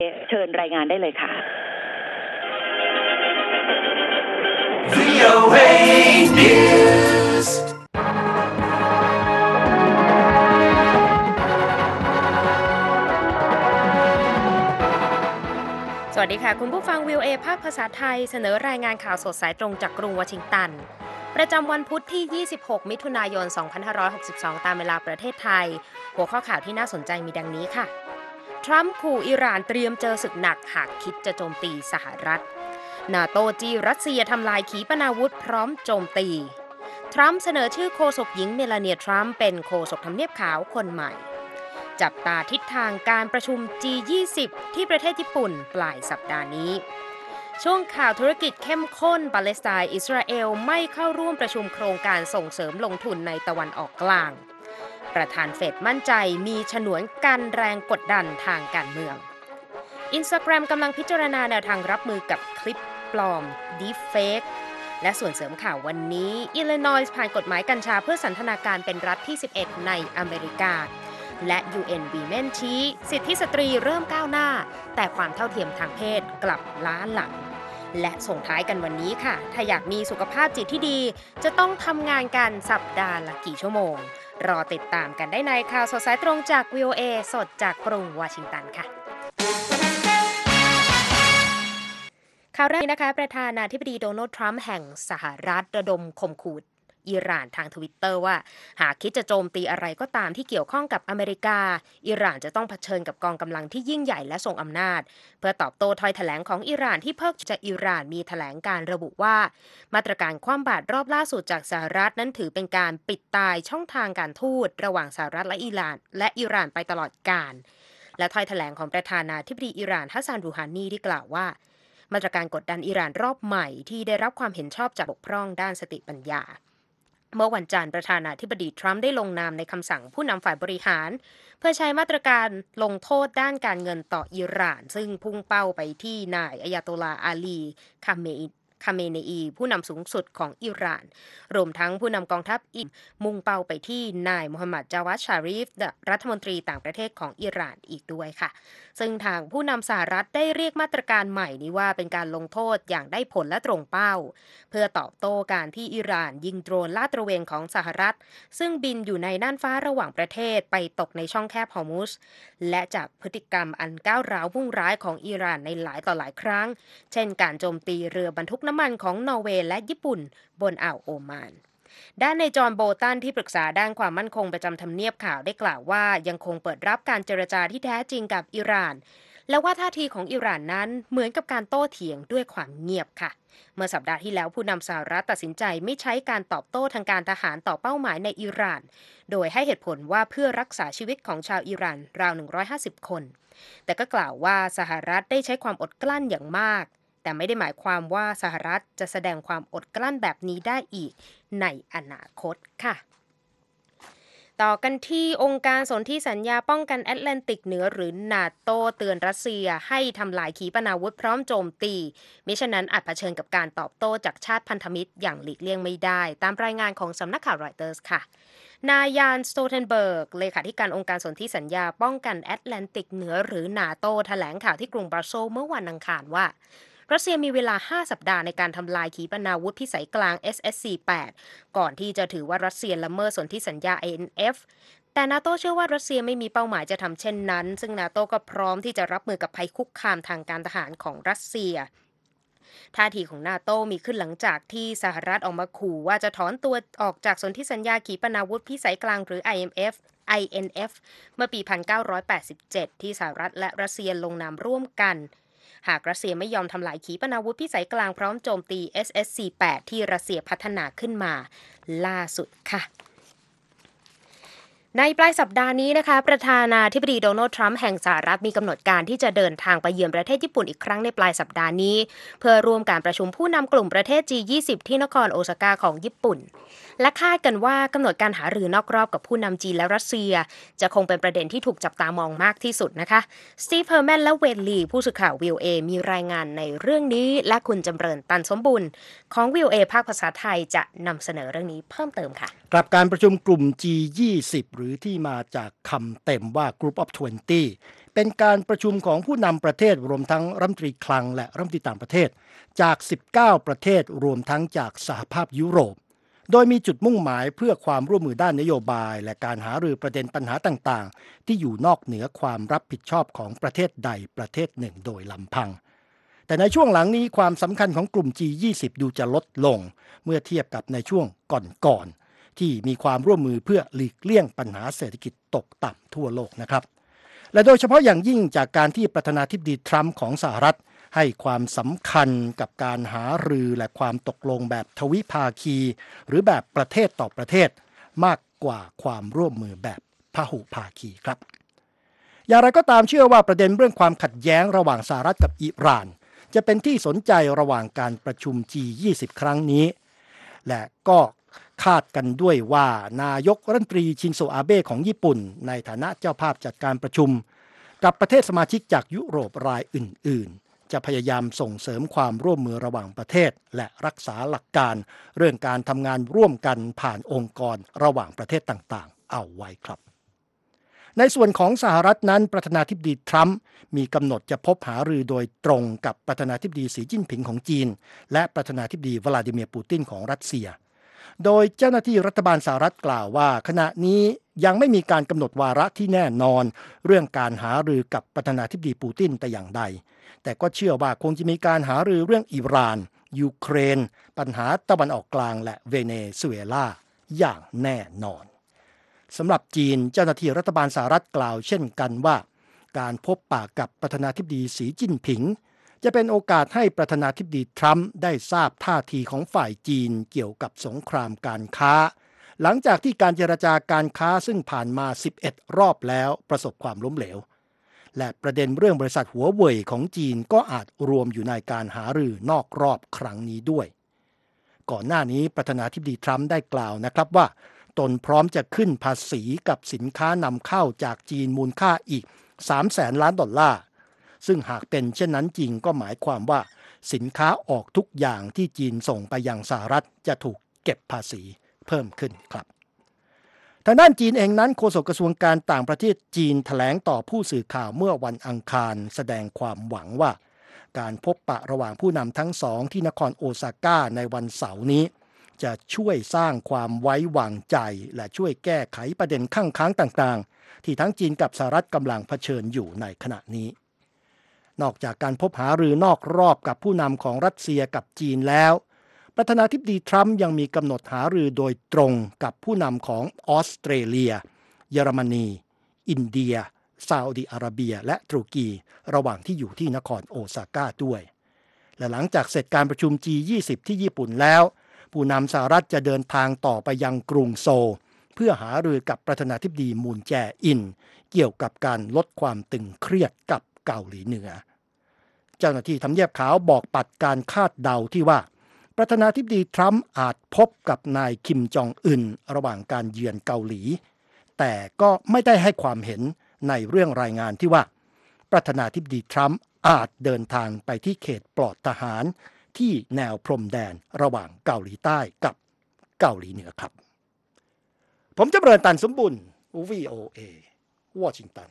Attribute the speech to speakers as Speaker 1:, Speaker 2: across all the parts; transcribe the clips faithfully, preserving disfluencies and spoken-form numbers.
Speaker 1: เชิญรายงานได้เลยค่ะ
Speaker 2: วี โอ เอ News
Speaker 3: สวัสดีค่ะคุณผู้ฟัง วี โอ เอ ภาคภาษาไทยเสนอรายงานข่าวสดสายตรงจากกรุงวอชิงตันประจำวันพุธที่ยี่สิบหกมิถุนายนสองพันห้าร้อยหกสิบสองตามเวลาประเทศไทยหัวข้อข่าวที่น่าสนใจมีดังนี้ค่ะทรัมป์ขู่อิหร่านเตรียมเจอศึกหนักหากคิดจะโจมตีสหรัฐนาโตจี้รัสเซียทำลายขีปนาวุธพร้อมโจมตีทรัมป์เสนอชื่อโฆษกหญิงเมลาเนียทรัมป์เป็นโฆษกทำเนียบขาวคนใหม่จับตาทิศทางการประชุม จี ยี่สิบ ที่ประเทศญี่ปุ่นปลายสัปดาห์นี้ช่วงข่าวธุรกิจเข้มข้นปาเลสไตน์อิสราเอลไม่เข้าร่วมประชุมโครงการส่งเสริมลงทุนในตะวันออกกลางประธานเฟดมั่นใจมีฉนวนกันแรงกดดันทางการเมือง Instagram กำลังพิจารณาแนวทางรับมือกับคลิปปลอม Deepfake และส่วนเสริมข่าววันนี้อิลลินอยส์ผ่านกฎหมายกัญชาเพื่อสันทนาการเป็นรัฐที่สิบเอ็ดในอเมริกาและ ยู เอ็น Women ชี้สิทธิสตรีเริ่มก้าวหน้าแต่ความเท่าเทียมทางเพศกลับล้าหลังและส่งท้ายกันวันนี้ค่ะถ้าอยากมีสุขภาพจิตที่ดีจะต้องทำงานกันสัปดาห์ละกี่ชั่วโมงรอติดตามกันได้ในข่าวสดสายตรงจาก วี โอ เอ สดจากกรุงวอชิงตันค่ะข่าวแรกนะคะประธานาธิบดีโดนัลด์ทรัมป์แห่งสหรัฐระดมข่มขู่อิหร่านทาง Twitter ว่าหากคิดจะโจมตีอะไรก็ตามที่เกี่ยวข้องกับอเมริกาอิหร่านจะต้องเผชิญกับกองกำลังที่ยิ่งใหญ่และทรงอำนาจเพื่อตอบโต้ถ้อยแถลงของอิหร่านที่เพิกจะอิหร่านมีแถลงการระบุว่ามาตรการคว่ำบาตรรอบล่าสุดจากสหรัฐนั้นถือเป็นการปิดตายช่องทางการทูตระหว่างสหรัฐและอิหร่านและอิหร่านไปตลอดกาลและถ้อยแถลงของประธานาธิบดีอิหร่านฮัสซัน รูฮานีที่กล่าวว่ามาตรการกดดันอิหร่านรอบใหม่ที่ได้รับความเห็นชอบจากบกพร่องด้านสติปัญญาเมื่อวันจันทร์ประธานาธิบดีทรัมป์ได้ลงนามในคำสั่งผู้นำฝ่ายบริหารเพื่อใช้มาตรการลงโทษด้านการเงินต่ออิหร่านซึ่งพุ่งเป้าไปที่นายอายาโตลาอาลีคาเมคาเมเนอีผู้นำสูงสุดของอิหร่านรวมทั้งผู้นำกองทัพอิมุ่งเป้าไปที่นายมูฮัมหมัด จาวาด ชารีฟรัฐมนตรีต่างประเทศของอิหร่านอีกด้วยค่ะซึ่งทางผู้นำสหรัฐได้เรียกมาตรการใหม่นี้ว่าเป็นการลงโทษอย่างได้ผลและตรงเป้าเพื่อตอบโต้การที่อิหร่านยิงโดรนลาดตระเวนของสหรัฐซึ่งบินอยู่ในน่านฟ้าระหว่างประเทศไปตกในช่องแคบฮอร์มุซและจากพฤติกรรมอันก้าวร้าวมุ่งร้ายของอิหร่านในหลายต่อหลายครั้งเช่นการโจมตีเรือบรรทุกน้ำมันของนอร์เวย์และญี่ปุ่นบนอ่าวโอมานด้านในจอห์น โบตันที่ปรึกษาด้านความมั่นคงประจำทำเนียบข่าวได้กล่าวว่ายังคงเปิดรับการเจรจาที่แท้จริงกับอิหร่านและว่าท่าทีของอิหร่านนั้นเหมือนกับการโต้เถียงด้วยความเงียบค่ะเมื่อสัปดาห์ที่แล้วผู้นำสหรัฐตัดสินใจไม่ใช้การตอบโต้ทางการทหารต่อเป้าหมายในอิหร่านโดยให้เหตุผลว่าเพื่อรักษาชีวิตของชาวอิหร่านราวหนึ่งร้อยห้าสิบคนแต่ก็กล่าวว่าสหรัฐได้ใช้ความอดกลั้นอย่างมากแต่ไม่ได้หมายความว่าสหรัฐจะแสดงความอดกลั้นแบบนี้ได้อีกในอนาคตค่ะต่อกันที่องค์การสนธิสัญญาป้องกันแอตแลนติกเหนือหรือนาโตเตือนรัสเซียให้ทำลายขีปนาวุธพร้อมโจมตีมิฉะนั้นอาจเผชิญกับการตอบโต้จากชาติพันธมิตรอย่างหลีกเลี่ยงไม่ได้ตามรายงานของสำนักข่าวรอยเตอร์สค่ะนายาน สโตเทนเบิร์กเลขาธิการองค์การสนธิสัญญาป้องกันแอตแลนติกเหนือหรือนาโตแถลงข่าวที่กรุงบรัสเซลส์เมื่อวันอังคารว่ารัสเซียมีเวลาห้าสัปดาห์ในการทำลายขีปนาวุธพิสัยกลาง เอส เอส ซี แปด ก่อนที่จะถือว่ารัสเซียละเมิดสนธิสัญญา ไอ เอ็น เอฟ แต่นาโตเชื่อว่ารัสเซียไม่มีเป้าหมายจะทำเช่นนั้นซึ่งนาโตก็พร้อมที่จะรับมือกับภัยคุกคามทางการทหารของรัสเซียท่าทีของนาโตมีขึ้นหลังจากที่สหรัฐออกมาขู่ว่าจะถอนตัวออกจากสนธิสัญญาขีปนาวุธพิสัยกลางหรือ ไอ เอ็ม เอฟ ไอ เอ็น เอฟ เมื่อปีหนึ่งพันเก้าร้อยแปดสิบเจ็ดที่สหรัฐและรัสเซียลงนามร่วมกันหากรัสเซียไม่ยอมทำลายขีปนาวุธพิสัยกลางพร้อมโจมตี เอส เอส ซี แปด ที่รัสเซียพัฒนาขึ้นมาล่าสุดค่ะในปลายสัปดาห์นี้นะคะประธานาธิบดีโดนัลด์ทรัมป์แห่งสหรัฐมีกำหนดการที่จะเดินทางไปเยือนประเทศญี่ปุ่นอีกครั้งในปลายสัปดาห์นี้เพื่อร่วมการประชุมผู้นำกลุ่มประเทศ จี ยี่สิบ ที่นครโอซาก้าของญี่ปุ่นและคาดกันว่ากำหนดการหารือนอกรอบกับผู้นำจีนและรัสเซียจะคงเป็นประเด็นที่ถูกจับตามองมากที่สุดนะคะสตีฟ เฮอร์แมนและเวนลีผู้สื่อข่าว วี โอ เอ มีรายงานในเรื่องนี้และคุณจำเริญตันสมบุญของ วี โอ เอ ภาคภาษาไทยจะนำเสนอเรื่องนี้เพิ่มเติมค่ะ
Speaker 4: กับการประชุมกลุ่ม จี ยี่สิบ หรือที่มาจากคำเต็มว่า Group of ยี่สิบ
Speaker 1: เป็นการประชุมของผู้นำประเทศรวมทั้งรัฐมนตรีคลังและรัฐมนตรีต่างประเทศจากสิบเก้าประเทศรวมทั้งจากสหภาพยุโรปโดยมีจุดมุ่งหมายเพื่อความร่วมมือด้านนโยบายและการหารือประเด็นปัญหาต่างๆที่อยู่นอกเหนือความรับผิดชอบของประเทศใดประเทศหนึ่งโดยลำพังแต่ในช่วงหลังนี้ความสำคัญของกลุ่ม จี ยี่สิบ ดูจะลดลงเมื่อเทียบกับในช่วงก่อนๆที่มีความร่วมมือเพื่อหลีกเลี่ยงปัญหาเศรษฐกิจตกต่ำทั่วโลกนะครับและโดยเฉพาะอย่างยิ่งจากการที่ประธานาธิบดีทรัมป์ของสหรัฐให้ความสำคัญกับการหารือและความตกลงแบบทวิภาคีหรือแบบประเทศต่อประเทศมากกว่าความร่วมมือแบบพหุภาคีครับอย่างไรก็ตามเชื่อว่าประเด็นเรื่องความขัดแย้งระหว่างสหรัฐกับอิหร่านจะเป็นที่สนใจระหว่างการประชุม จี ยี่สิบ ครั้งนี้และก็คาดกันด้วยว่านายกรัฐมนตรีชินโซอาเบะของญี่ปุ่นในฐานะเจ้าภาพจัดการประชุมกับประเทศสมาชิกจากยุโรปรายอื่นๆจะพยายามส่งเสริมความร่วมมือระหว่างประเทศและรักษาหลักการเรื่องการทำงานร่วมกันผ่านองค์กรระหว่างประเทศต่างๆเอาไว้ครับในส่วนของสหรัฐนั้นประธานาธิบดีทรัมป์มีกำหนดจะพบหารือโดยตรงกับประธานาธิบดีสีจิ้นผิงของจีนและประธานาธิบดีวลาดิเมียร์ปูตินของรัสเซียโดยเจ้าหน้าที่รัฐบาลสหรัฐกล่าวว่าขณะนี้ยังไม่มีการกำหนดวาระที่แน่นอนเรื่องการหารือกับประธานาธิบดีปูตินแต่อย่างใดแต่ก็เชื่อว่าคงจะมีการหารือเรื่องอิหร่านยูเครนปัญหาตะวันออกกลางและเวเนซุเอลาอย่างแน่นอนสำหรับจีนเจ้าหน้าที่รัฐบาลสหรัฐกล่าวเช่นกันว่าการพบปะกับประธานาธิบดีสีจิ้นผิงจะเป็นโอกาสให้ประธานาธิบดีทรัมป์ได้ทราบท่าทีของฝ่ายจีนเกี่ยวกับสงครามการค้าหลังจากที่การเจรจาการค้าซึ่งผ่านมาสิบเอ็ดรอบแล้วประสบความล้มเหลวและประเด็นเรื่องบริษัทหัวเว่ยของจีนก็อาจรวมอยู่ในการหารือนอกรอบครั้งนี้ด้วยก่อนหน้านี้ประธานาธิบดีทรัมป์ได้กล่าวนะครับว่าตนพร้อมจะขึ้นภาษีกับสินค้านำเข้าจากจีนมูลค่าอีกสามแสนล้านดอลลาร์ซึ่งหากเป็นเช่นนั้นจริงก็หมายความว่าสินค้าออกทุกอย่างที่จีนส่งไปยังสหรัฐจะถูกเก็บภาษีเพิ่มขึ้นครับทางด้านจีนเองนั้นโฆษกกระทรวงการต่างประเทศจีนแถลงต่อผู้สื่อข่าวเมื่อวันอังคารแสดงความหวังว่าการพบปะระหว่างผู้นำทั้งสองที่นครโอซาก้าในวันเสาร์นี้จะช่วยสร้างความไว้วางใจและช่วยแก้ไขประเด็นข้างค้างต่างๆที่ทั้งจีนกับสหรัฐกำลังเผชิญอยู่ในขณะนี้นอกจากการพบหารือนอกรอบกับผู้นำของรัสเซียกับจีนแล้วประธานาธิบดีทรัมป์ยังมีกำหนดหารือโดยตรงกับผู้นำของออสเตรเลียเยอรมนีอินเดียซาอุดิอาระเบียและตุรกีระหว่างที่อยู่ที่นครโอซาก้าด้วยและหลังจากเสร็จการประชุม จี ยี่สิบ ที่ญี่ปุ่นแล้วผู้นำสหรัฐจะเดินทางต่อไปยังกรุงโซลเพื่อหารือกับประธานาธิบดีมูนแจอินเกี่ยวกับการลดความตึงเครียดกับเกาหลีเหนือเจ้าหน้าที่ทำเนียบขาวบอกปัดการคาดเดาที่ว่าประธานาธิบดีทรัมป์อาจพบกับนายคิมจองอึนระหว่างการเยือนเกาหลีแต่ก็ไม่ได้ให้ความเห็นในเรื่องรายงานที่ว่าประธานาธิบดีทรัมป์อาจเดินทางไปที่เขตปลอดทหารที่แนวพรมแดนระหว่างเกาหลีใต้กับเกาหลีเหนือครับผมจำเริญตันสมบุญ วี โอ เอ วอชิงตัน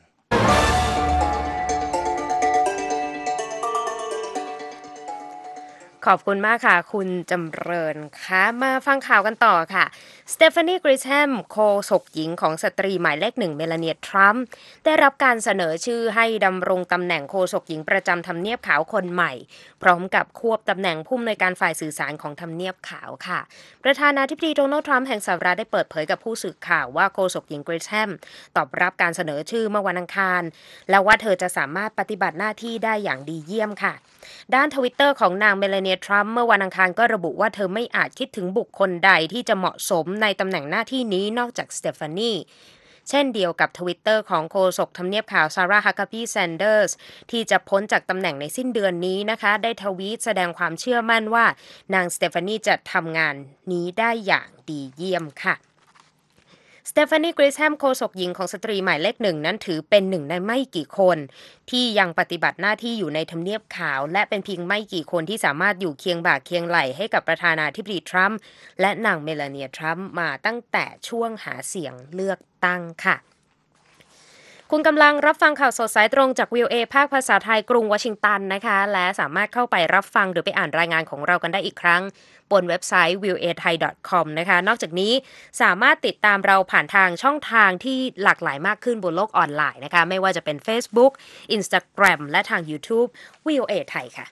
Speaker 3: ขอบคุณมากค่ะคุณจำเริญค่ะมาฟังข่าวกันต่อค่ะสเตฟานี กริชแฮมโฆษกหญิงของสตรีหมายเลขหนึ่งเมลานีทรัมป์ได้รับการเสนอชื่อให้ดำรงตำแหน่งโฆษกหญิงประจำทำเนียบขาวคนใหม่พร้อมกับควบตำแหน่งผู้อำนวยการฝ่ายสื่อสารของทำเนียบขาวค่ะประธานาธิบดีโดนัลด์ทรัมป์แห่งสหรัฐได้เปิดเผยกับผู้สื่อข่าวว่าโฆษกหญิง กริชแฮมตอบรับการเสนอชื่อเมื่อวันอังคารและว่าเธอจะสามารถปฏิบัติหน้าที่ได้อย่างดีเยี่ยมค่ะด้าน Twitter ของนางเมลานีทรัมป์เมื่อวันอังคารก็ระบุว่าเธอไม่อาจคิดถึงบุคคลใดที่จะเหมาะสมในตำแหน่งหน้าที่นี้นอกจากสเตฟานีเช่นเดียวกับ Twitter ของโฆษกทำเนียบขาวซาร่า ฮักกาบี แซนเดอร์สที่จะพ้นจากตำแหน่งในสิ้นเดือนนี้นะคะได้ทวีตแสดงความเชื่อมั่นว่านางสเตฟานีจะทำงานนี้ได้อย่างดีเยี่ยมค่ะสเตฟานี กริชแฮมโฆษกหญิงของสตรีหมายเลขหนึ่งนั้นถือเป็นหนึ่งในไม่กี่คนที่ยังปฏิบัติหน้าที่อยู่ในทำเนียบขาวและเป็นเพียงไม่กี่คนที่สามารถอยู่เคียงบ่าเคียงไหล่ให้กับประธานาธิบดีทรัมป์และนางเมลานีทรัมป์มาตั้งแต่ช่วงหาเสียงเลือกตั้งค่ะคุณกำลังรับฟังข่าวสดสายตรงจาก วี โอ เอ ภาคภาษาไทยกรุงวอชิงตันนะคะและสามารถเข้าไปรับฟังหรือไปอ่านรายงานของเรากันได้อีกครั้งบนเว็บไซต์ วี โอ เอ ไทย ดอท คอม นะคะนอกจากนี้สามารถติดตามเราผ่านทางช่องทางที่หลากหลายมากขึ้นบนโลกออนไลน์นะคะไม่ว่าจะเป็น Facebook Instagram และทาง YouTube วี โอ เอ ไทยค่ะ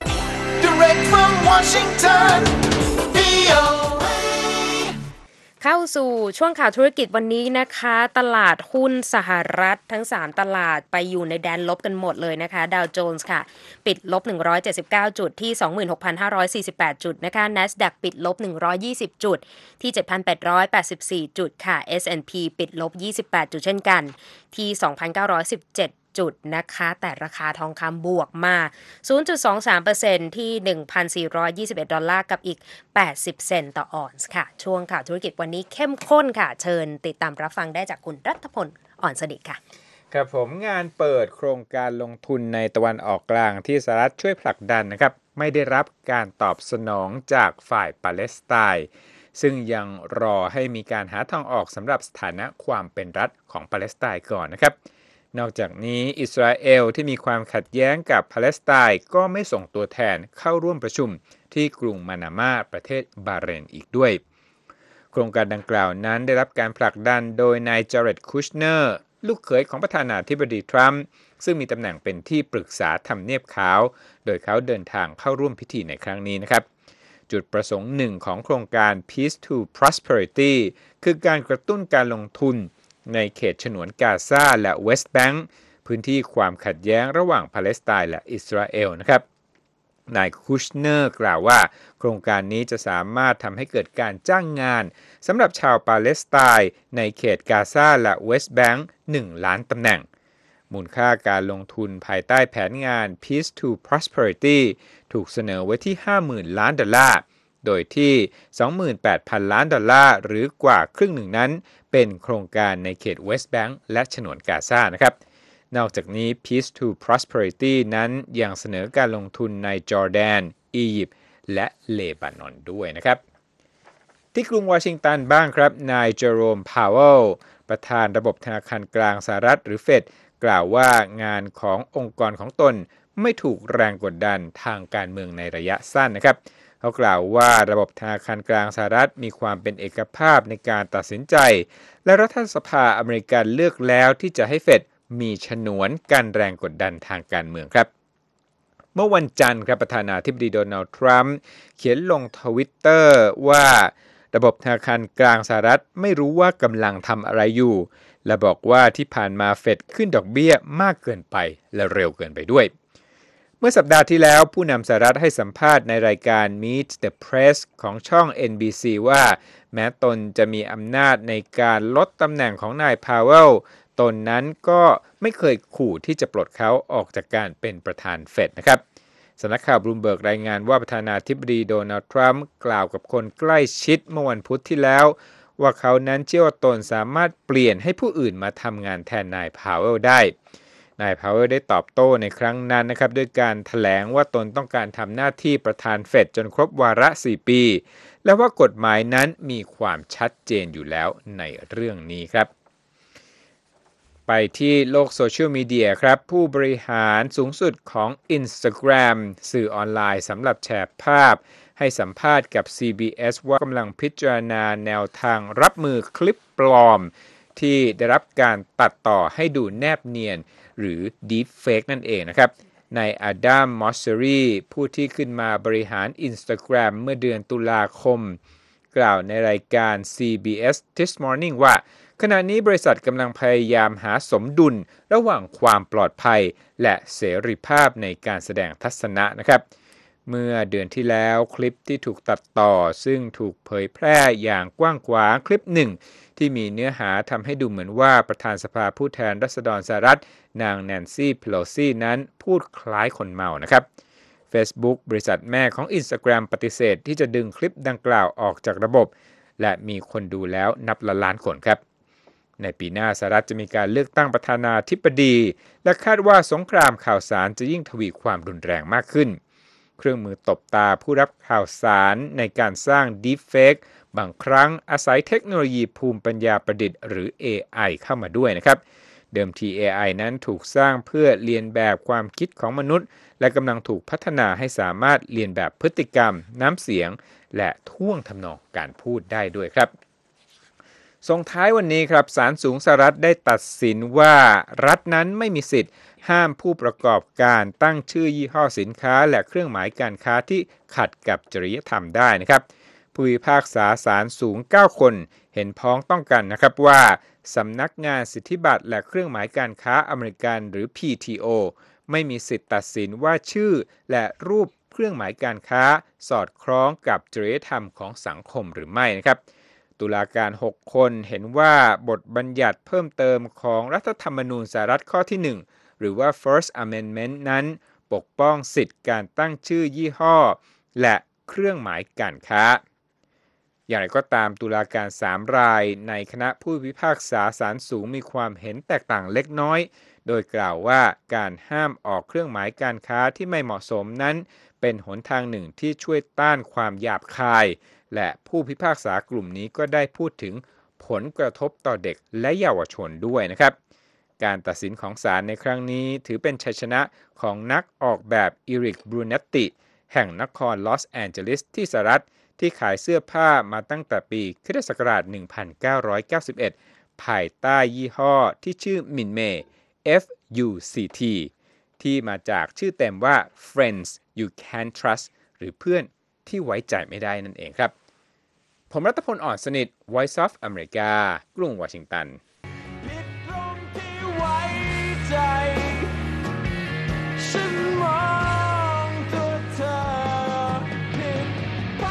Speaker 2: Direct from Washington, วี โอ เอ
Speaker 3: เข้าสู่ช่วงข่าวธุรกิจวันนี้นะคะตลาดหุ้นสหรัฐทั้งสามตลาดไปอยู่ในแดนลบกันหมดเลยนะคะดาวโจนส์ค่ะปิดลบหนึ่งร้อยเจ็ดสิบเก้าจุดที่ สองหมื่นหกพันห้าร้อยสี่สิบแปด จุดนะคะ NASDAQ ปิดลบหนึ่งร้อยยี่สิบจุดที่ เจ็ดพันแปดร้อยแปดสิบสี่ จุดค่ะ เอส แอนด์ พี ปิดลบยี่สิบแปดจุดเช่นกันที่ สองพันเก้าร้อยสิบเจ็ดจุดนะคะแต่ราคาทองคำบวกมา ศูนย์จุดสองสามเปอร์เซ็นต์ ที่ หนึ่งพันสี่ร้อยยี่สิบเอ็ด ดอลลาร์กับอีกแปดสิบเซนต์ต่อออนซ์ค่ะช่วงข่าวธุรกิจวันนี้เข้มข้นค่ะเชิญติดตามรับฟังได้จากคุณรัฐพลอ่อนสนิทค่ะ
Speaker 4: ครับผมงานเปิดโครงการลงทุนในตะวันออกกลางที่สหรัฐช่วยผลักดันนะครับไม่ได้รับการตอบสนองจากฝ่ายปาเลสไตน์ซึ่งยังรอให้มีการหาทางออกสำหรับสถานะความเป็นรัฐของปาเลสไตน์ก่อนนะครับนอกจากนี้อิสราเอลที่มีความขัดแย้งกับปาเลสไตน์ก็ไม่ส่งตัวแทนเข้าร่วมประชุมที่กรุงมานามาประเทศบาห์เรนอีกด้วยโครงการดังกล่าวนั้นได้รับการผลักดันโดยนายจาเร็ด คุชเนอร์ลูกเขยของประธานาธิบดีทรัมป์ซึ่งมีตำแหน่งเป็นที่ปรึกษาทำเนียบขาวโดยเขาเดินทางเข้าร่วมพิธีในครั้งนี้นะครับจุดประสงค์หนึ่งของโครงการ Peace to Prosperity คือการกระตุ้นการลงทุนในเขตฉนวนกาซาและเวสต์แบงก์พื้นที่ความขัดแย้งระหว่างปาเลสไตน์และอิสราเอลนะครับนายคุชเนอร์กล่าวว่าโครงการนี้จะสามารถทำให้เกิดการจ้างงานสำหรับชาวปาเลสไตน์ในเขตกาซาและเวสต์แบงก์หนึ่งล้านตำแหน่งมูลค่าการลงทุนภายใต้แผนงาน Peace to Prosperity ถูกเสนอไว้ที่ ห้าหมื่น ล้านดอลลาร์โดยที่ สองหมื่นแปดพัน ล้านดอลลาร์หรือกว่าครึ่งหนึ่งนั้นเป็นโครงการในเขตเวสต์แบงก์และฉนวนกาซานะครับนอกจากนี้ Peace to Prosperity นั้นยังเสนอการลงทุนในจอร์แดนอียิปต์และเลบานอนด้วยนะครับที่กรุงวอชิงตันบ้างครับนายเจอโรม พาวเวลประธานระบบธนาคารกลางสหรัฐหรือเฟดกล่าวว่างานขององค์กรของตนไม่ถูกแรงกดดันทางการเมืองในระยะสั้นนะครับเขากล่าวว่าระบบธนาคารกลางสหรัฐมีความเป็นเอกภาพในการตัดสินใจและรัฐสภาอเมริกันเลือกแล้วที่จะให้เฟดมีฉนวนกันแรงกดดันทางการเมืองครับเมื่อวันจันทร์ครับประธานาธิบดีโดนัลด์ทรัมป์เขียนลงทวิตเตอร์ว่าระบบธนาคารกลางสหรัฐไม่รู้ว่ากำลังทำอะไรอยู่และบอกว่าที่ผ่านมาเฟดขึ้นดอกเบี้ยมากเกินไปและเร็วเกินไปด้วยเมื่อสัปดาห์ที่แล้วผู้นำสหรัฐให้สัมภาษณ์ในรายการ Meet the Press ของช่อง เอ็น บี ซี ว่าแม้ตนจะมีอำนาจในการลดตำแหน่งของนายพาวเวลตนนั้นก็ไม่เคยขู่ที่จะปลดเขาออกจากการเป็นประธานเฟดนะครับสำนักข่าวบลูมเบิร์กรายงานว่าประธานาธิบดีโดนัลด์ทรัมป์กล่าวกับคนใกล้ชิดเมื่อวันพุธที่แล้วว่าเขานั้นเชื่อว่าตนสามารถเปลี่ยนให้ผู้อื่นมาทำงานแทนนายพาวเวลได้นายพาวเวลได้ตอบโต้ในครั้งนั้นนะครับด้วยการแถลงว่าตนต้องการทำหน้าที่ประธานเฟดจนครบวาระสี่ปีและว่ากฎหมายนั้นมีความชัดเจนอยู่แล้วในเรื่องนี้ครับไปที่โลกโซเชียลมีเดียครับผู้บริหารสูงสุดของ Instagram สื่อออนไลน์สำหรับแชร์ภาพให้สัมภาษณ์กับ ซี บี เอส ว่ากำลังพิจารณาแนวทางรับมือคลิปปลอมที่ได้รับการตัดต่อให้ดูแนบเนียนหรือ Deepfake นั่นเองนะครับนายอดัม มอสเซอรีผู้ที่ขึ้นมาบริหาร Instagram เมื่อเดือนตุลาคมกล่าวในรายการ ซี บี เอส This Morning ว่าขณะนี้บริษัทกำลังพยายามหาสมดุลระหว่างความปลอดภัยและเสรีภาพในการแสดงทัศนะนะครับเมื่อเดือนที่แล้วคลิปที่ถูกตัดต่อซึ่งถูกเผยแพร่อย่างกว้างขวางคลิปหนึ่งที่มีเนื้อหาทำให้ดูเหมือนว่าประธานสภาผู้แทนราษฎรสหรัฐนางแนนซี่ เพโลซีนั้นพูดคล้ายคนเมานะครับ Facebook บริษัทแม่ของ Instagram ปฏิเสธที่จะดึงคลิปดังกล่าวออกจากระบบและมีคนดูแล้วนับล้านคนครับในปีหน้าสหรัฐจะมีการเลือกตั้งประธานาธิบดีและคาดว่าสงครามข่าวสารจะยิ่งทวีความรุนแรงมากขึ้นเครื่องมือตบตาผู้รับข่าวสารในการสร้าง Deepfake บางครั้งอาศัยเทคโนโลยีภูมิปัญญาประดิษฐ์หรือ เอ ไอ เข้ามาด้วยนะครับเดิมที เอ ไอ นั้นถูกสร้างเพื่อเรียนแบบความคิดของมนุษย์และกำลังถูกพัฒนาให้สามารถเรียนแบบพฤติกรรมน้ำเสียงและท่วงทำนองการพูดได้ด้วยครับส่งท้ายวันนี้ครับศาลสูงสหรัฐได้ตัดสินว่ารัฐนั้นไม่มีสิทธิ์ห้ามผู้ประกอบการตั้งชื่อยี่ห้อสินค้าและเครื่องหมายการค้าที่ขัดกับจริยธรรมได้นะครับผู้พิพากษาศาลสูงเก้าคนเห็นพ้องต้องกันนะครับว่าสำนักงานสิทธิบัตรและเครื่องหมายการค้าอเมริกันหรือ พี ที โอ ไม่มีสิทธิ์ตัดสินว่าชื่อและรูปเครื่องหมายการค้าสอดคล้องกับจริยธรรมของสังคมหรือไม่นะครับตุลาการหกคนเห็นว่าบทบัญญัติเพิ่มเติมของรัฐธรรมนูญสหรัฐข้อที่หนึ่งหรือว่า First Amendment นั้นปกป้องสิทธิการตั้งชื่อยี่ห้อและเครื่องหมายการค้าอย่างไรก็ตามตุลาการสามรายในคณะผู้พิพากษาศาลสูงมีความเห็นแตกต่างเล็กน้อยโดยกล่าวว่าการห้ามออกเครื่องหมายการค้าที่ไม่เหมาะสมนั้นเป็นหนทางหนึ่งที่ช่วยต้านความหยาบคายและผู้พิพากษากลุ่มนี้ก็ได้พูดถึงผลกระทบต่อเด็กและเยาวชนด้วยนะครับการตัดสินของศาลในครั้งนี้ถือเป็นชัยชนะของนักออกแบบอีริก บรูเนตติแห่งนครลอสแอนเจลิสที่สหรัฐที่ขายเสื้อผ้ามาตั้งแต่ปีคริสตศักราช หนึ่งพันเก้าร้อยเก้าสิบเอ็ด ภายใต้ยี่ห้อที่ชื่อมินเมย์ เอฟ ยู ซี ที ที่มาจากชื่อเต็มว่า Friends You Can't Trust หรือเพื่อนที่ไว้ใจไม่ได้นั่นเองครับผมรัตพล อ่อนสนิท Voice of America กรุงวอชิงตัน
Speaker 2: ผิดตรงที่ไว้ใจฉันมองตัวเธอผิดไป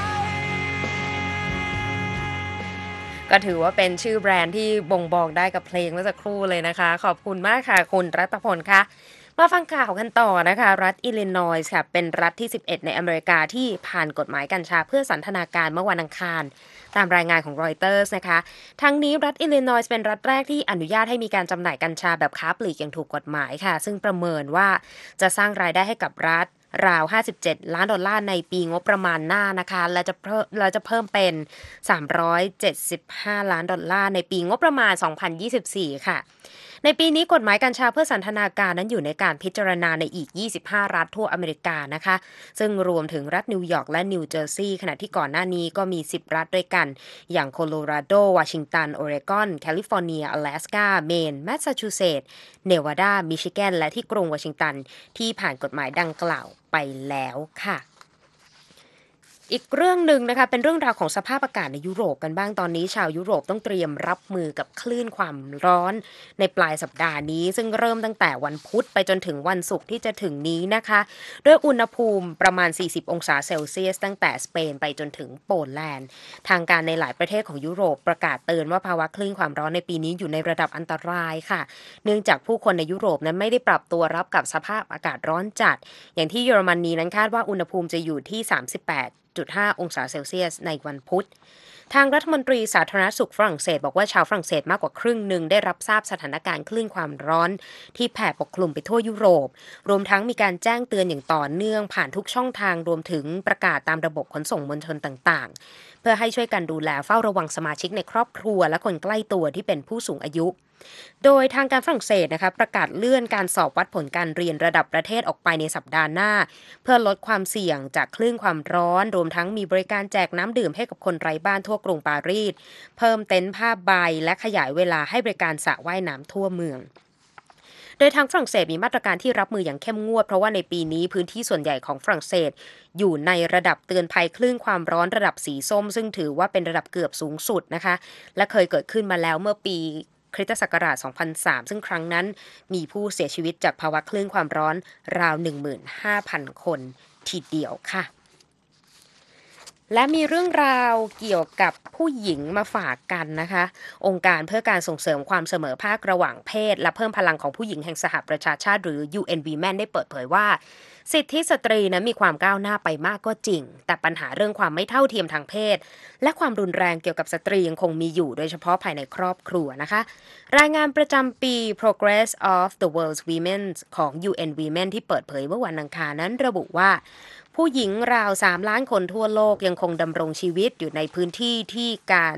Speaker 3: ก็ถือว่าเป็นชื่อแบรนด์ที่บ่งบอกได้กับเพลงเมื่อสักครู่เลยนะคะขอบคุณมากค่ะคุณรัตพลค่ะมาฟังข่าวกันต่อนะคะรัฐอิลลินอยส์ค่ะเป็นรัฐที่สิบเอ็ดในอเมริกาที่ผ่านกฎหมายกัญชาเพื่อสันทนาการเมื่อวันอังคารตามรายงานของรอยเตอร์สนะคะทั้งนี้รัฐอิลลินอยส์เป็นรัฐแรกที่อนุญาตให้มีการจำหน่ายกัญชาแบบค้าปลีกอย่างถูกกฎหมายค่ะซึ่งประเมินว่าจะสร้างรายได้ให้กับรัฐราวห้าสิบเจ็ดล้านดอลลาร์ในปีงบประมาณหน้านะคะและจะเพิ่มเราจะเพิ่มเป็นสามร้อยเจ็ดสิบห้าล้านดอลลาร์ในปีงบประมาณสองพันยี่สิบสี่ค่ะในปีนี้กฎหมายกัญชาเพื่อสันทนาการนั้นอยู่ในการพิจารณาในอีกยี่สิบห้ารัฐทั่วอเมริกานะคะซึ่งรวมถึงรัฐนิวยอร์กและนิวเจอร์ซีย์ขณะที่ก่อนหน้านี้ก็มีสิบรัฐด้วยกันอย่างโคโลราโดวอชิงตันโอเรกอนแคลิฟอร์เนียอลาสกาเมนแมสซาชูเซตส์เนวาดามิชิแกนและที่กรุงวอชิงตันที่ผ่านกฎหมายดังกล่าวไปแล้วค่ะอีกเรื่องหนึ่งนะคะเป็นเรื่องราวของสภาพอากาศในยุโรปกันบ้างตอนนี้ชาวยุโรปต้องเตรียมรับมือกับคลื่นความร้อนในปลายสัปดาห์นี้ซึ่งเริ่มตั้งแต่วันพุธไปจนถึงวันศุกร์ที่จะถึงนี้นะคะด้วยอุณหภูมิประมาณสี่สิบองศาเซลเซียสตั้งแต่สเปนไปจนถึงโปแลนด์ทางการในหลายประเทศของยุโรปประกาศเตือนว่าภาวะคลื่นความร้อนในปีนี้อยู่ในระดับอันตรายค่ะเนื่องจากผู้คนในยุโรปนั้นไม่ได้ปรับตัวรับกับสภาพอากาศร้อนจัดอย่างที่เยอรมนีนั้นคาดว่าอุณหภูมิจะอยู่ที่สามสิบแปดจุดห้า องศาเซลเซียสในวันพุธทางรัฐมนตรีสาธารณสุขฝรั่งเศสบอกว่าชาวฝรั่งเศสมากกว่าครึ่งหนึ่งได้รับทราบสถานการณ์คลื่นความร้อนที่แผ่ปกคลุมไปทั่วยุโรปรวมทั้งมีการแจ้งเตือนอย่างต่อเนื่องผ่านทุกช่องทางรวมถึงประกาศตามระบบขนส่งมวลชนต่างๆเพื่อให้ช่วยกันดูแลเฝ้าระวังสมาชิกในครอบครัวและคนใกล้ตัวที่เป็นผู้สูงอายุโดยทางการฝรั่งเศสนะคะประกาศเลื่อนการสอบวัดผลการเรียนระดับประเทศออกไปในสัปดาห์หน้าเพื่อลดความเสี่ยงจากคลื่นความร้อนรวมทั้งมีบริการแจกน้ำดื่มให้กับคนไร้บ้านทั่วกรุงปารีสเพิ่มเต็นท์ผ้าใบและขยายเวลาให้บริการสระว่ายน้ำทั่วเมืองโดยทางฝรั่งเศสมีมาตรการที่รับมืออย่างเข้มงวดเพราะว่าในปีนี้พื้นที่ส่วนใหญ่ของฝรั่งเศสอยู่ในระดับเตือนภัยคลื่นความร้อนระดับสีส้มซึ่งถือว่าเป็นระดับเกือบสูงสุดนะคะและเคยเกิดขึ้นมาแล้วเมื่อปีคริสตศักราชสองพันสามซึ่งครั้งนั้นมีผู้เสียชีวิตจากภาวะคลื่นความร้อนราว หนึ่งหมื่นห้าพัน คนทีเดียวค่ะและมีเรื่องราวเกี่ยวกับผู้หญิงมาฝากกันนะคะองค์การเพื่อการส่งเสริมความเสมอภาคระหว่างเพศและเพิ่มพลังของผู้หญิงแห่งสหประชาชาติหรือ ยู เอ็น Women ได้เปิดเผยว่าสิทธิสตรีนั้นมีความก้าวหน้าไปมากก็จริงแต่ปัญหาเรื่องความไม่เท่าเทียมทางเพศและความรุนแรงเกี่ยวกับสตรียังคงมีอยู่โดยเฉพาะภายในครอบครัวนะคะรายงานประจำปี Progress of the World's Women ของ ยู เอ็น Women ที่เปิดเผยเมื่อวันอังคารนั้นระบุว่าผู้หญิงราวสามล้านคนทั่วโลกยังคงดำรงชีวิตอยู่ในพื้นที่ที่การ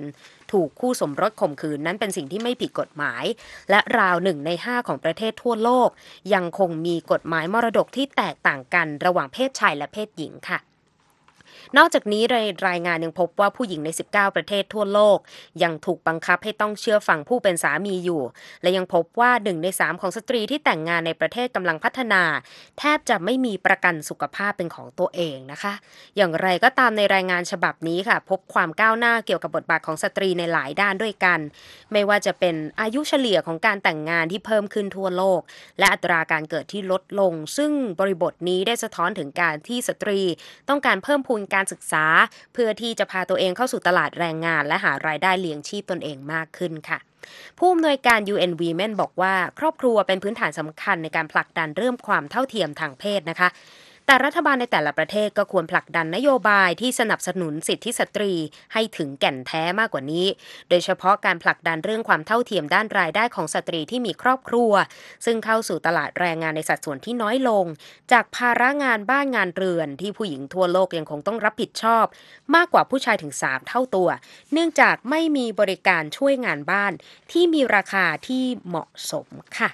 Speaker 3: ถูกคู่สมรสข่มขืนนั้นเป็นสิ่งที่ไม่ผิดกฎหมายและราวหนึ่งในห้าของประเทศทั่วโลกยังคงมีกฎหมายมรดกที่แตกต่างกันระหว่างเพศชายและเพศหญิงค่ะนอกจากนี้รายงานยังพบว่าผู้หญิงในสิบเก้าประเทศทั่วโลกยังถูกบังคับให้ต้องเชื่อฟังผู้เป็นสามีอยู่และยังพบว่าหนึ่งในสามของสตรีที่แต่งงานในประเทศกำลังพัฒนาแทบจะไม่มีประกันสุขภาพเป็นของตัวเองนะคะอย่างไรก็ตามในรายงานฉบับนี้ค่ะพบความก้าวหน้าเกี่ยวกับบทบาทของสตรีในหลายด้านด้วยกันไม่ว่าจะเป็นอายุเฉลี่ยของการแต่งงานที่เพิ่มขึ้นทั่วโลกและอัตราการเกิดที่ลดลงซึ่งบริบทนี้ได้สะท้อนถึงการที่สตรีต้องการเพิ่มพูนการศึกษาเพื่อที่จะพาตัวเองเข้าสู่ตลาดแรงงานและหารายได้เลี้ยงชีพตนเองมากขึ้นค่ะผู้อำนวยการ ยู เอ็น Women บอกว่าครอบครัวเป็นพื้นฐานสำคัญในการผลักดันเรื่องความเท่าเทียมทางเพศนะคะแต่รัฐบาลในแต่ละประเทศก็ควรผลักดันนโยบายที่สนับสนุนสิทธิสตรีให้ถึงแก่นแท้มากกว่านี้โดยเฉพาะการผลักดันเรื่องความเท่าเทียมด้านรายได้ของสตรีที่มีครอบครัวซึ่งเข้าสู่ตลาดแรงงานในสัดส่วนที่น้อยลงจากภาระงานบ้านงานเรือนที่ผู้หญิงทั่วโลกยังคงต้องรับผิดชอบมากกว่าผู้ชายถึงสามเท่าตัวเนื่องจากไม่มีบริการช่วยงานบ้านที่มีราคาที่เหมาะสมค่ะ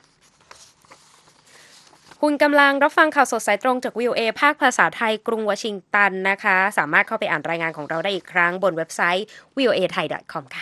Speaker 3: คุณกำลังรับฟังข่าวสดสายตรงจาก วี โอ เอ ภาคภาษาไทยกรุงวอชิงตันนะคะสามารถเข้าไปอ่านรายงานของเราได้อีกครั้งบนเว็บไซต์ วี โอ เอ ไทย ดอท คอม ค่ะ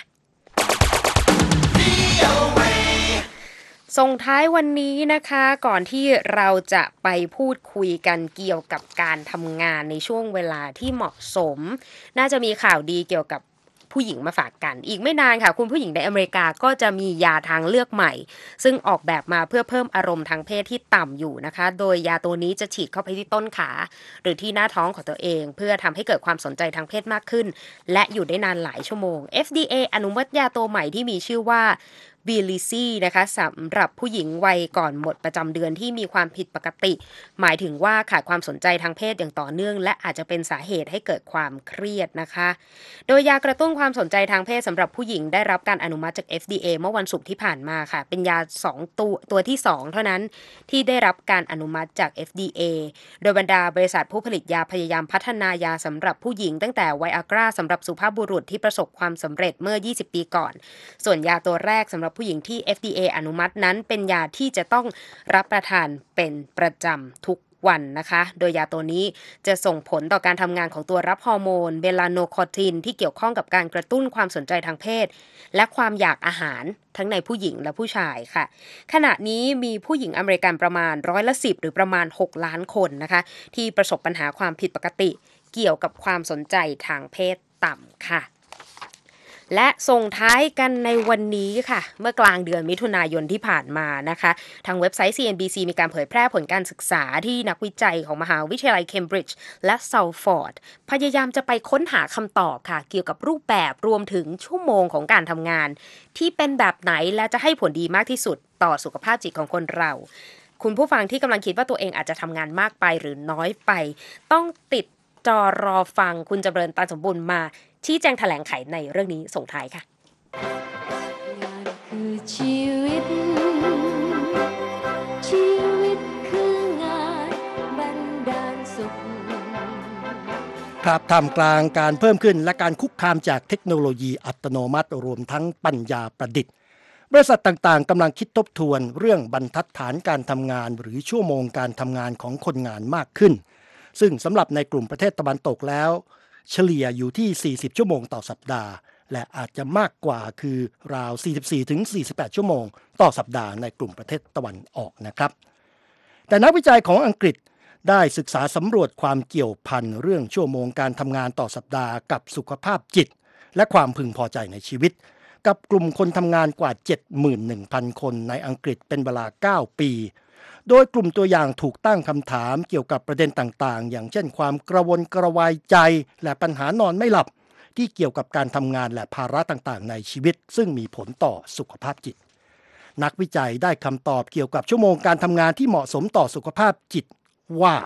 Speaker 3: ส่งท้ายวันนี้นะคะก่อนที่เราจะไปพูดคุยกันเกี่ยวกับการทำงานในช่วงเวลาที่เหมาะสมน่าจะมีข่าวดีเกี่ยวกับผู้หญิงมาฝากกันอีกไม่นานค่ะคุณผู้หญิงในอเมริกาก็จะมียาทางเลือกใหม่ซึ่งออกแบบมาเพื่อเพิ่มอารมณ์ทางเพศที่ต่ำอยู่นะคะโดยยาตัวนี้จะฉีดเข้าไปที่ต้นขาหรือที่หน้าท้องของตัวเองเพื่อทำให้เกิดความสนใจทางเพศมากขึ้นและอยู่ได้นานหลายชั่วโมง เอฟ ดี เอ อนุมัติยาตัวใหม่ที่มีชื่อว่าบิลิซี่นะคะสำหรับผู้หญิงวัยก่อนหมดประจำเดือนที่มีความผิดปกติหมายถึงว่าขาดความสนใจทางเพศอย่างต่อเนื่องและอาจจะเป็นสาเหตุให้เกิดความเครียดนะคะโดยยากระตุ้นความสนใจทางเพศสำหรับผู้หญิงได้รับการอนุมัติจาก เอฟ ดี เอ เมื่อวันศุกร์ที่ผ่านมาค่ะเป็นยาสองตัวตัวที่สองเท่านั้นที่ได้รับการอนุมัติจาก เอฟ ดี เอ โดยบรรดาบริษัทผู้ผลิตยาพยายามพัฒนายาสำหรับผู้หญิงตั้งแต่ไวอากราสำหรับสุภาพบุรุษที่ประสบความสำเร็จเมื่อยี่สิบปีก่อนส่วนยาตัวแรกสำหรับผู้หญิงที่ เอฟ ดี เอ อนุมัตินั้นเป็นยาที่จะต้องรับประทานเป็นประจำทุกวันนะคะโดยยาตัวนี้จะส่งผลต่อการทำงานของตัวรับฮอร์โมนเบลาโนคอร์ทินที่เกี่ยวข้องกับการกระตุ้นความสนใจทางเพศและความอยากอาหารทั้งในผู้หญิงและผู้ชายค่ะขณะนี้มีผู้หญิงอเมริกันประมาณร้อยละสิบหรือประมาณหกล้านคนนะคะที่ประสบปัญหาความผิดปกติเกี่ยวกับความสนใจทางเพศต่ำค่ะและส่งท้ายกันในวันนี้ค่ะเมื่อกลางเดือนมิถุนายนที่ผ่านมานะคะทางเว็บไซต์ ซี เอ็น บี ซี มีการเผยแพร่ผลการศึกษาที่นักวิจัยของมหาวิทยาลัยเคมบริดจ์และซัลฟอร์ดพยายามจะไปค้นหาคำตอบค่ะเกี่ยวกับรูปแบบรวมถึงชั่วโมงของการทำงานที่เป็นแบบไหนและจะให้ผลดีมากที่สุดต่อสุขภาพจิตของคนเราคุณผู้ฟังที่กำลังคิดว่าตัวเองอาจจะทำงานมากไปหรือน้อยไปต้องติดจอรอฟังคุณจำเริญตาสมบูรณ์มาชี้แจงแถลงไขในเรื่องนี้ส่งท้ายค่ะ
Speaker 5: งานคือชีวิตชีวิตคืองานบันดาลสุข
Speaker 1: ครับท่ามกลางการเพิ่มขึ้นและการคุกคามจากเทคโนโลยีอัตโนมัติรวมทั้งปัญญาประดิษฐ์บริษัทต่างๆกำลังคิดทบทวนเรื่องบรรทัดฐานการทำงานหรือชั่วโมงการทำงานของคนงานมากขึ้นซึ่งสำหรับในกลุ่มประเทศตะวันตกแล้วเฉลี่ยอยู่ที่สี่สิบชั่วโมงต่อสัปดาห์และอาจจะมากกว่าคือราว สี่สิบสี่ถึงสี่สิบแปด ชั่วโมงต่อสัปดาห์ในกลุ่มประเทศตะวันออกนะครับแต่นักวิจัยของอังกฤษได้ศึกษาสำรวจความเกี่ยวพันเรื่องชั่วโมงการทำงานต่อสัปดาห์กับสุขภาพจิตและความพึงพอใจในชีวิตกับกลุ่มคนทำงานกว่า เจ็ดหมื่นหนึ่งพัน คนในอังกฤษเป็นเวลาเก้าปีโดยกลุ่มตัวอย่างถูกตั้งคำถามเกี่ยวกับประเด็นต่างๆอย่างเช่นความกระวนกระวายใจและปัญหานอนไม่หลับที่เกี่ยวกับการทำงานและภาระต่างๆในชีวิตซึ่งมีผลต่อสุขภาพจิตนักวิจัยได้คำตอบเกี่ยวกับชั่วโมงการทำงานที่เหมาะสมต่อสุขภาพจิตว่า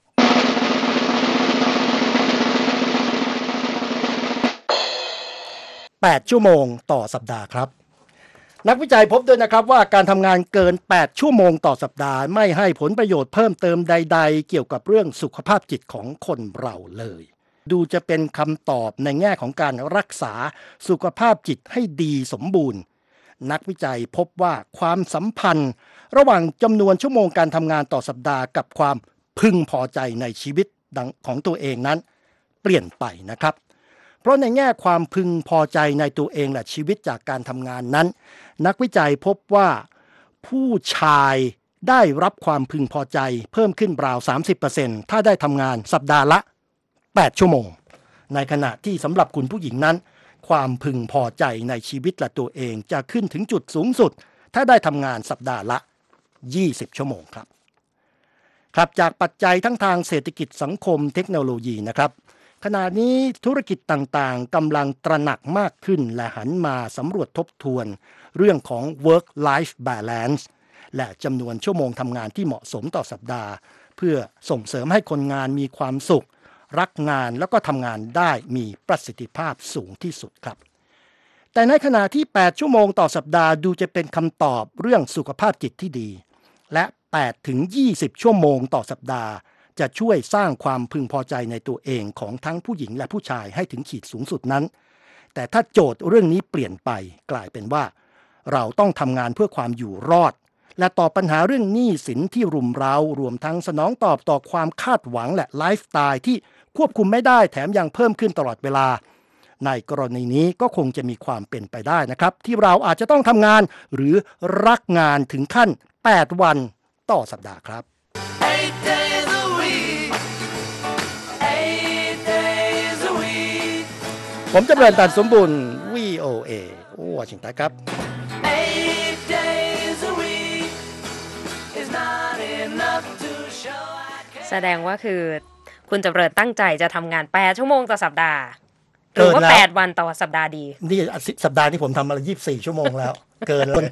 Speaker 1: แปดชั่วโมงต่อสัปดาห์ครับนักวิจัยพบด้วยนะครับว่าการทำงานเกินแปดชั่วโมงต่อสัปดาห์ไม่ให้ผลประโยชน์เพิ่มเติมใดๆเกี่ยวกับเรื่องสุขภาพจิตของคนเราเลยดูจะเป็นคำตอบในแง่ของการรักษาสุขภาพจิตให้ดีสมบูรณ์นักวิจัยพบว่าความสัมพันธ์ระหว่างจำนวนชั่วโมงการทำงานต่อสัปดาห์กับความพึงพอใจในชีวิตของตัวเองนั้นเปลี่ยนไปนะครับเพราะในแง่ความพึงพอใจในตัวเองและชีวิตจากการทำงานนั้นนักวิจัยพบว่าผู้ชายได้รับความพึงพอใจเพิ่มขึ้นราว สามสิบเปอร์เซ็นต์ ถ้าได้ทำงานสัปดาห์ละแปดชั่วโมงในขณะที่สำหรับคุณผู้หญิงนั้นความพึงพอใจในชีวิตและตัวเองจะขึ้นถึงจุดสูงสุดถ้าได้ทำงานสัปดาห์ละยี่สิบชั่วโมงครับครับจากปัจจัยทั้งทางเศรษฐกิจสังคมเทคโนโลยีนะครับขณะนี้ธุรกิจต่างๆกำลังตระหนักมากขึ้นและหันมาสำรวจทบทวนเรื่องของ work life balance และจำนวนชั่วโมงทำงานที่เหมาะสมต่อสัปดาห์เพื่อส่งเสริมให้คนงานมีความสุขรักงานแล้วก็ทำงานได้มีประสิทธิภาพสูงที่สุดครับแต่ในขณะที่แปดชั่วโมงต่อสัปดาห์ดูจะเป็นคำตอบเรื่องสุขภาพจิตที่ดีและแปดถึงยี่สิบชั่วโมงต่อสัปดาห์จะช่วยสร้างความพึงพอใจในตัวเองของทั้งผู้หญิงและผู้ชายให้ถึงขีดสูงสุดนั้นแต่ถ้าโจทย์เรื่องนี้เปลี่ยนไปกลายเป็นว่าเราต้องทำงานเพื่อความอยู่รอดและตอบปัญหาเรื่องหนี้สินที่รุมเร้ารวมทั้งสนองตอบต่อความคาดหวังและไลฟ์สไตล์ที่ควบคุมไม่ได้แถมยังเพิ่มขึ้นตลอดเวลาในกรณีนี้ก็คงจะมีความเป็นไปได้นะครับที่เราอาจจะต้องทำงานหรือรักงานถึงขั้นแปดวันต่อสัปดาห์ครับ
Speaker 2: Eight days a week. Eight days a week.
Speaker 1: ผมจำเริญตันสมบูรณ์ วี โอ เอ วอชิงตันครับ
Speaker 2: Eight days a week is not enough to show I care.
Speaker 3: แสดงว่าคือคุณจำเริญตั้งใจจะทำงานแปดชั่วโมงต่อสัปดาห์หรือว่าแปดวันต่อสัปดาห์ดี
Speaker 1: นี่สัปดาห์ที่ผมทำมาละยี่สิบสี่ชั่วโมงแล้ว เกินแล้ว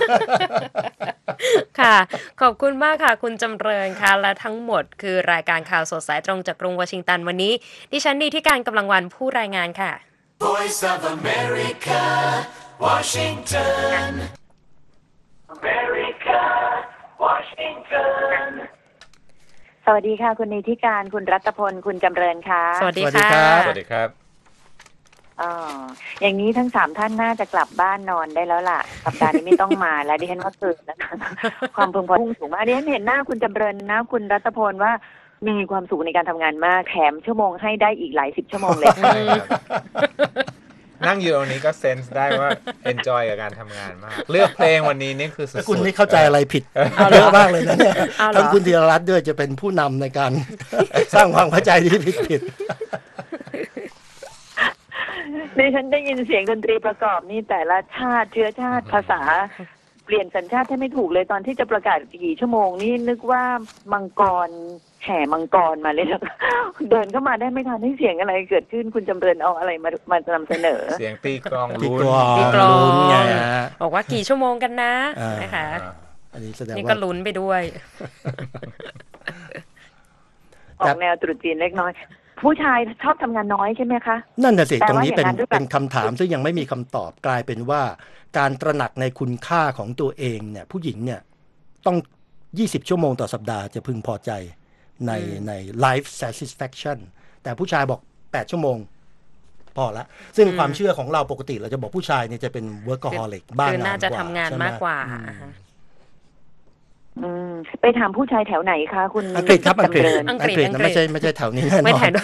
Speaker 3: ค่ะขอบคุณมากค่ะคุณจำเริญค่ะและทั้งหมดคือรายการข่าวสดสายตรงจากกรุงวอชิงตันวันนี้ดิฉันดีที่การกำลังวันผู้รายงานค่ะ
Speaker 2: Voice of America, Washington. America, Washington.
Speaker 6: สวัสดีค่ะคุณนิติการคุณรัตพลคุณจำเริญค่ะ
Speaker 3: สวัสดี
Speaker 1: สวัสดี
Speaker 3: ค่ะ
Speaker 1: ครับ
Speaker 4: สวัสดีครับ
Speaker 6: อ๋ออย่างนี้ทั้งสามท่านน่าจะกลับบ้านนอนได้แล้วล่ะสัปดาห์นี้ไม่ต้องมาแล้วดิฉันว่าเกินแล้วนะความพึงพอใจสูงมากดิฉันเห็นหน้าคุณจำเริญนะคุณรัตพลว่ามีความสุขในการทำงานมากแถมชั่วโมงให้ได้อีกหลายสิบชั่วโมงเลย
Speaker 4: ใช่ครับนั่งอยู่ตรงนี้ก็เซนส์ได้ว่า enjoy กับการทำงานมาก เลือกเพลงวันนี้นี่คือสุดๆ
Speaker 1: คุณนี่เข้าใจอะไรผิด
Speaker 3: เอาเหรอ
Speaker 1: เยอะมากเลยนะเนี่ย
Speaker 3: เอาเหรอ
Speaker 1: ทั้งคุณธีรรัตน์ด้วยจะเป็นผู้นำในการ สร้างความเข้าใจที่ผิดผิด
Speaker 6: ดิฉันได้ยินเสียงดนตรีประกอบนี่แต่ละชาติเชื้อชาติภาษาเปลี่ยนสัญชาติให้ไม่ถูกเลยตอนที่จะประกาศกี่ชั่วโมงนี่นึกว่ามังกรแห่มังกรมาเลยแล้วเดินเข้ามาได้ไม่ทันให้เสียงอะไรเกิดขึ้นคุณจำเริญเอาอะไรมามานำเสนอ
Speaker 4: เสียงตีกลอง
Speaker 1: ตี
Speaker 4: ลุ้
Speaker 1: ก
Speaker 4: น
Speaker 1: ลอง
Speaker 3: ตีกลอง
Speaker 1: ลุ้นไงฮะ
Speaker 3: บอกว่ากี่ชั่วโมงกันนะ
Speaker 1: อ่าน
Speaker 3: นะคะ
Speaker 1: อันนี้แสดง
Speaker 3: นี่
Speaker 1: ว่า
Speaker 3: ก็ลุ้นไปด้วย
Speaker 6: ออกแนวตรุษจีนเล็กน้อย ผู้ชายชอบทำงานน้อยใช่ไหมคะ
Speaker 1: นั่นน่ะสิ
Speaker 6: แปล
Speaker 1: ตรง
Speaker 6: ว่า
Speaker 1: นี้เป็น
Speaker 6: อย่างนั้นหรือเปล่า
Speaker 1: เป็นคำถามซึ่งยังไม่มีคำตอบกลายเป็นว่าการตระหนักในคุณค่าของตัวเองเนี่ยผู้หญิงเนี่ยต้องยี่สิบชั่วโมงต่อสัปดาห์จะพึงพอใจใน
Speaker 3: อืม
Speaker 1: ใน life satisfaction แต่ผู้ชายบอกแปดชั่วโมงพอละซึ่งความเชื่อของเราปกติเราจะบอกผู้ชายเนี่ยจะเป็น workaholic บ้า
Speaker 3: คือง
Speaker 1: าน
Speaker 3: น่าจะ
Speaker 1: กว่า
Speaker 3: ทำงาน
Speaker 1: ใช่ไห
Speaker 3: มากกว่า
Speaker 1: อืม
Speaker 3: อ่าฮะ
Speaker 6: อืมไปถามผู้ชายแถวไหนคะคุณ
Speaker 1: อังกฤษครับอังกฤษ
Speaker 6: จำเริญ
Speaker 3: อัง
Speaker 1: อั
Speaker 3: ก
Speaker 1: ง
Speaker 3: ฤษ
Speaker 1: กฤษนะไม่ใช่ไม่ใช่แถวนี้แน่นอน
Speaker 3: ไม่ถ่ายด้วย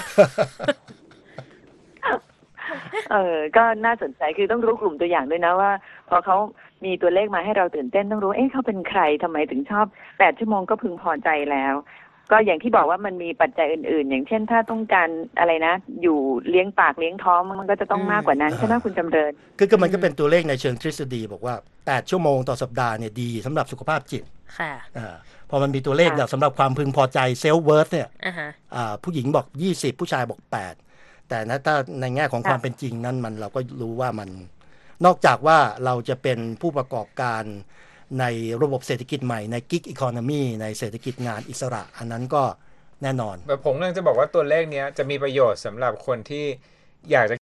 Speaker 6: เออก็น่าสนใจคือต้องรู้กลุ่มตัวอย่างด้วยนะว่าพอเขามีตัวเลขมาให้เราตื่นเต้นต้องรู้เอ๊ะเขาเป็นใครทำไมถึงชอบแปดชั่วโมงก็พึงพอใจแล้ว ก็อย่างที่บอกว่ามันมีปัจจัยอื่นๆ อย่างเช่นถ้าต้องการอะไรนะ อยู่เลี้ยงปากเลี้ยงท้องมันก็จะต้องมากกว่านั้นใช่ไหมคุณจำเริญ
Speaker 1: คือคือมันก็เป็นตัวเลขในเชิงทฤษฎีบอกว่าแปดชั่วโมงต่อสัปดาห์เนี่ยดีสำหรับสุขภาพจิต
Speaker 3: ค่ะ
Speaker 1: อ่าพอมันมีตัวเลข
Speaker 6: ค่ะ
Speaker 1: แบบสำหรับความพึงพอใจเซลฟ์เวิร์ธเนี่ย
Speaker 3: อ่าฮะ
Speaker 1: อ่าผู้หญิงบอกยี่สิบผู้ชายบอกแปดแต่นะถ้าในแง่ของความเป็นจริงนั้นมันเราก็รู้ว่ามันนอกจากว่าเราจะเป็นผู้ประกอบการในระบบเศรษฐกิจใหม่ในกิ๊กอีโคโนมีในเศรษฐกิจงานอิสระอันนั้นก็แน่นอน
Speaker 4: แบบผมกำลังจะบอกว่าตัวเลขเนี้ยจะมีประโยชน์สำหรับคนที่อยากจะ